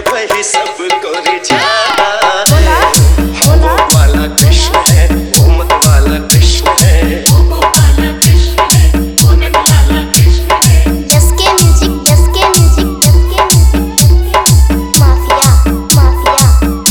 वही सबको रिझाता है। वो वाला कृष्ण है, वो मत वाला कृष्ण है। यसके म्यूजिक, यसके म्यूजिक, यसके म्यूजिक, माफिया माफिया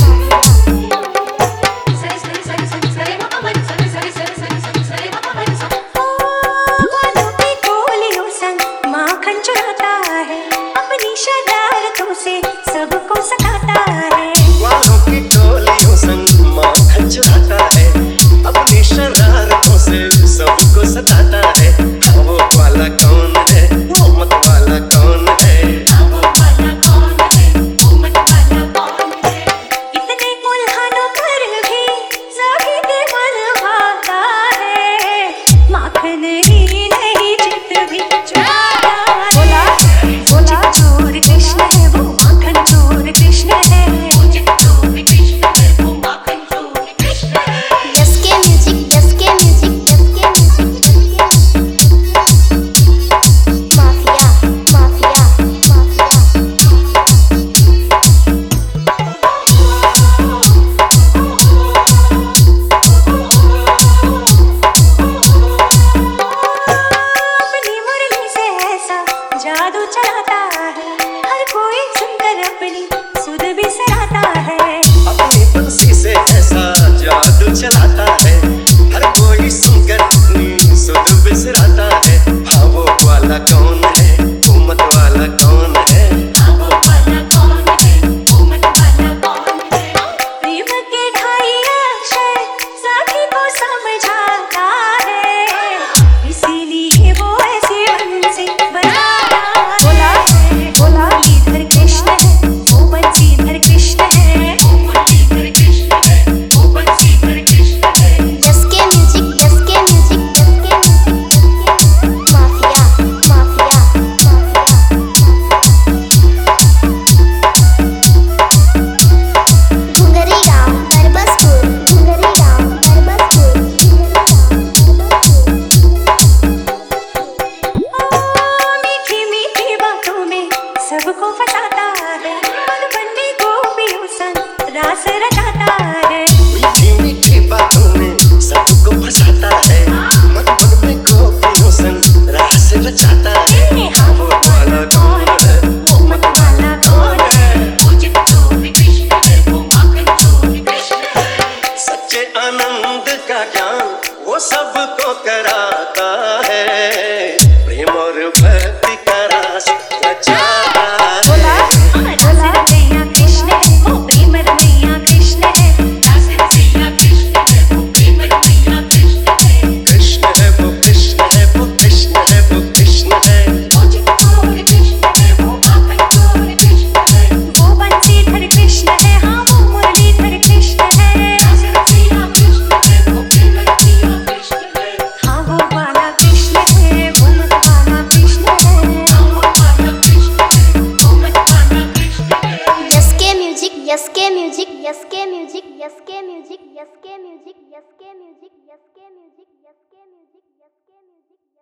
वालों की गोलियों संग माखन चुराता है, अपनी शरारतों से सबको सताता है। वालों की टोलियों संग माखन चुराता है, अपनी शरारतों से सबको सताता है। वो वाला कौन है, वो मत वाला कौन है। इतने उल्हानों पर भी सभी के मन भाता है, माखन ही नहीं चित भी चुराता है। चोर कृष्ण है, वो माखन चोर कृष्ण है। यसके म्यूजिक, यसके म्यूजिक, यसके म्यूजिक, माफिया माफिया माफिया अपनी मुरली से ऐसा जादू चलाता है, हर कोई सुनकर अपनी सुध बिसराता है। अपनी बंसी से ऐसा जादू चलाता है, हर कोई सुनकर अपनी सुध बिसराता है। हाँ वो वाला कौन है, वो मत वाला कौन है। प्रेम के ढाई अक्षर सभी को समझाता है, इसीलिए वो ऐसे बंसी बजाता है। मुरलीधर कृष्ण है, वो बंसीधर कृष्ण है। यसके म्यूजिक, यसके म्यूजिक, यसके music, mafia mafia mafia Ghungri गांव बरबसपुर, घुंगरी गांव बरबसपुर, मीठी मीठी बातों में सबको फंसाता है, मधुबन में गोपियों संग रास रचाता है। मीठी मीठी बातों में सबको फंसाता है, मधुबन में गोपियों संग रास रचाता है। हाँ वो वाला कौन है, वो मत वाला कौन है। सच्चे आनंद का ज्ञान वो सबको कराता है, प्रेम और भक्ति का रास रचाता है। रमैया कृष्ण है, वो प्रेम रमैया कृष्ण है। कृष्ण है वो कृष्ण है, वो कृष्ण है वो कृष्ण है। वो बंसीधर कृष्ण है, हाँ वो मुरलीधर कृष्ण है। हाँ वो वाला कृष्ण है, वो मत वाला कृष्ण है। यसके म्यूजिक, यसके म्यूजिक, यसके म्यूजिक, यसके म्यूजिक, यसके म्यूजिक, यसके म्यूजिक, यसके म्यूजिक, यसके म्यूजिक, यसके म्यूजिक।